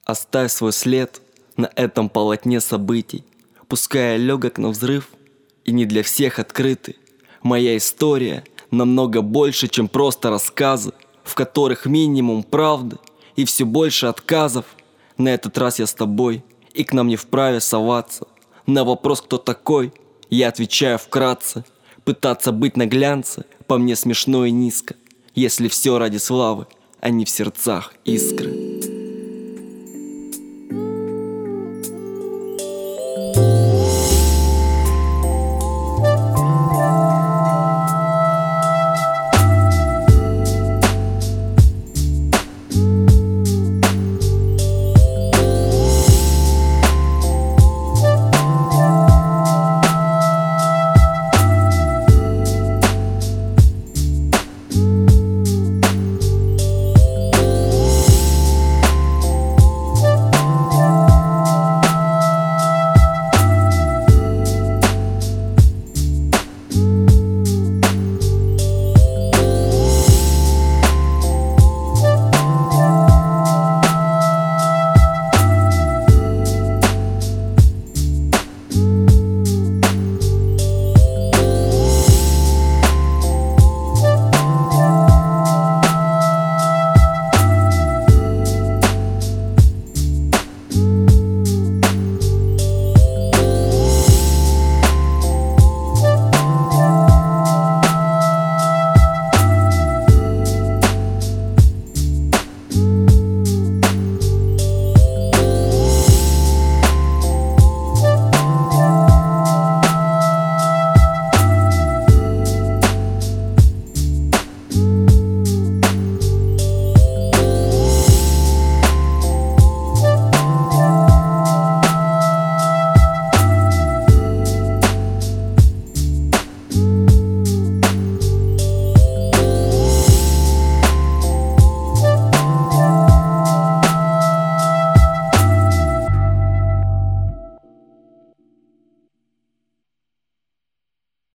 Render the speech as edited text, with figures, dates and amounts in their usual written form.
Оставь свой след на этом полотне событий, пускай легок на взрыв и не для всех открытый. Моя история намного больше, чем просто рассказы, в которых минимум правды и все больше отказов. На этот раз я с тобой, и к нам не вправе соваться. На вопрос, кто такой, я отвечаю вкратце. Пытаться быть на глянце по мне смешно и низко, если все ради славы, а не в сердцах искры.